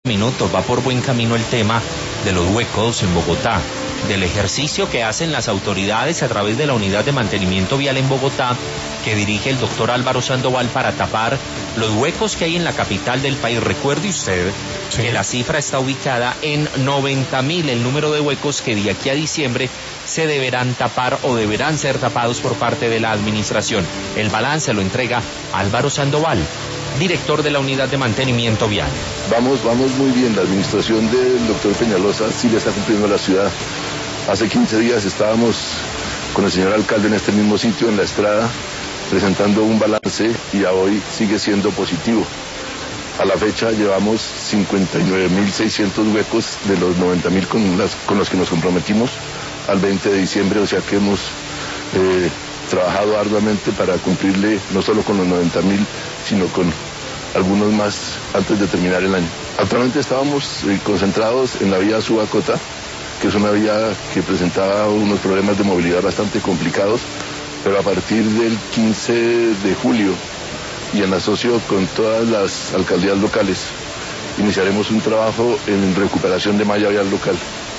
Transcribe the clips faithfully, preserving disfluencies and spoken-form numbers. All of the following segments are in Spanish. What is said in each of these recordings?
Minutos, va por buen camino el tema de los huecos en Bogotá, del ejercicio que hacen las autoridades a través de la unidad de mantenimiento vial en Bogotá, que dirige el doctor Álvaro Sandoval para tapar los huecos que hay en la capital del país. Recuerde usted sí. que la cifra está ubicada en noventa mil, el número de huecos que de aquí a diciembre se deberán tapar o deberán ser tapados por parte de la administración. El balance lo entrega Álvaro Sandoval, director de la unidad de mantenimiento vial. Vamos, vamos muy bien. La administración del doctor Peñalosa sí le está cumpliendo a la ciudad. Hace quince días estábamos con el señor alcalde en este mismo sitio, en la Estrada, presentando un balance y a hoy sigue siendo positivo. A la fecha llevamos cincuenta y nueve mil seiscientos huecos de los noventa mil con, las, con los que nos comprometimos al veinte de diciembre, o sea que hemos eh, trabajado arduamente para cumplirle no solo con los noventa mil, sino con algunos más antes de terminar el año. Actualmente estábamos eh, concentrados en la vía Subacota, que es una vía que presentaba unos problemas de movilidad bastante complicados, pero a partir del quince de julio y en asocio con todas las alcaldías locales, iniciaremos un trabajo en recuperación de malla vial local.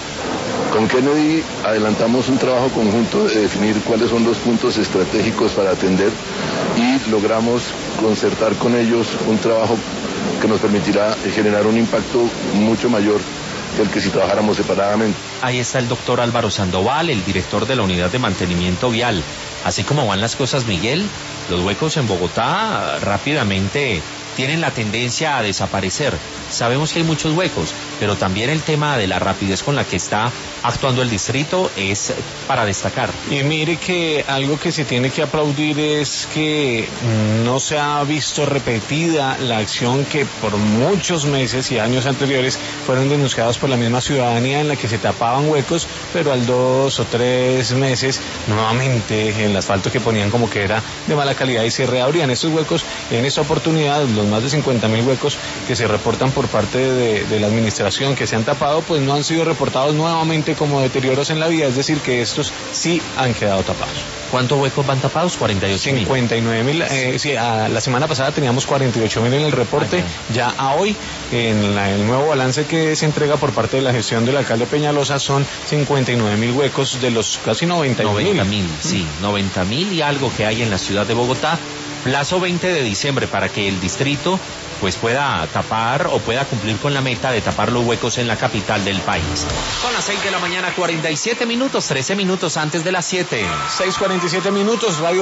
Con Kennedy adelantamos un trabajo conjunto de definir cuáles son los puntos estratégicos para atender y logramos concertar con ellos un trabajo que nos permitirá generar un impacto mucho mayor que el que si trabajáramos separadamente. Ahí está el doctor Álvaro Sandoval, el director de la unidad de mantenimiento vial. Así como van las cosas, Miguel, los huecos en Bogotá rápidamente tienen la tendencia a desaparecer. Sabemos que hay muchos huecos, pero también el tema de la rapidez con la que está actuando el distrito es para destacar. Y mire que algo que se tiene que aplaudir es que no se ha visto repetida la acción que por muchos meses y años anteriores fueron denunciados por la misma ciudadanía, en la que se tapaban huecos, pero al dos o tres meses nuevamente el asfalto que ponían como que era de mala calidad y se reabrían estos huecos. En esta oportunidad los más de cincuenta mil huecos que se reportan por parte de, de la administración que se han tapado, pues no han sido reportados nuevamente como deterioros en la vía, es decir, que estos sí han quedado tapados. ¿Cuántos huecos van tapados? cuarenta y ocho mil. cincuenta y nueve mil, eh, sí, a, la semana pasada teníamos cuarenta y ocho mil en el reporte, okay. Ya a hoy, en la, el nuevo balance que se entrega por parte de la gestión del alcalde Peñalosa, son cincuenta y nueve mil huecos de los casi noventa mil. noventa mil, sí, noventa mil y algo que hay en la ciudad de Bogotá. Plazo veinte de diciembre para que el distrito pues pueda tapar o pueda cumplir con la meta de tapar los huecos en la capital del país. Son las seis de la mañana, cuarenta y siete minutos, trece minutos antes de las siete. seis cuarenta y siete minutos, Radio